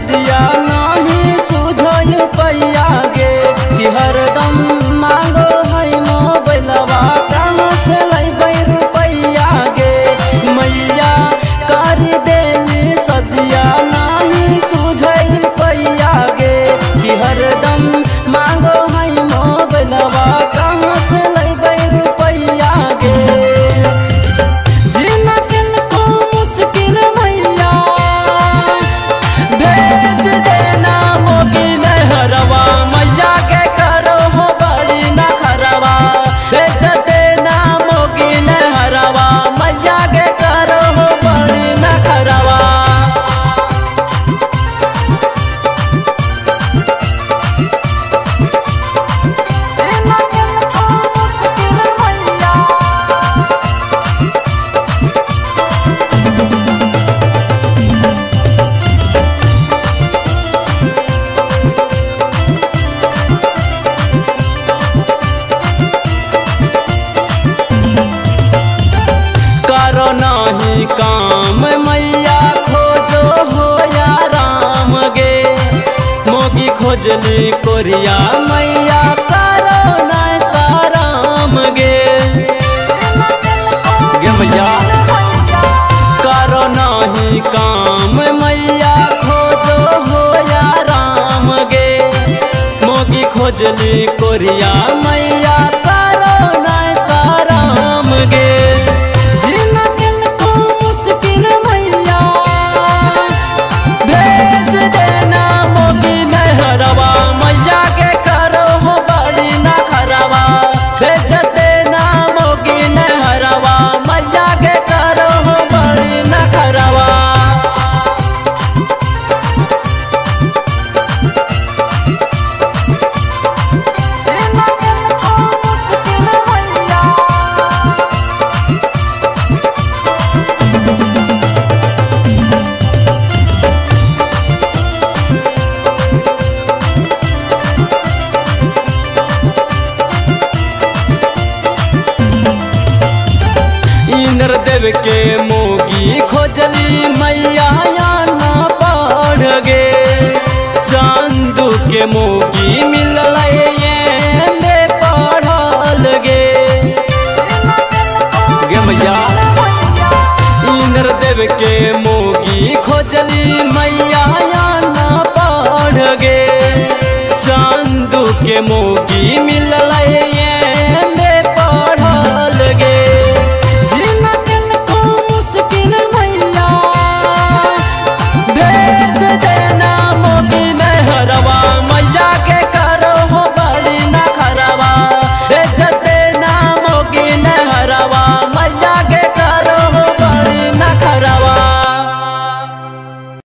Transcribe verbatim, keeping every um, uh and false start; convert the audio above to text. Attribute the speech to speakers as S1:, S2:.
S1: सदिया नहीं सुझय पैया गे कि हरदम मांगो है मोबाइलवा कहाँ से लैबै रुपैया गे मैया कर देली सदिया नहीं सुझय पैया गे कि हरदम मांगो है मोबाइलवा कहाँ से लैबै रुपैया गे नहीं काम मैया खोजो हो या राम गे मोगी खोजली कोरिया मैया करो नहीं साराम गे गे मैया करो नहीं काम मैया खोजो हो या राम गे मोगी खोजली कोरिया मैया करो नहीं साराम गे देव के मोगी खोजली मैया ना पढ़ गे चांदू के मोगी मिल में पढ़ल गे गे मैया इंद्र देव के मोगी खोजली मैया ना पढ़ गे चांदू के मोगी मिल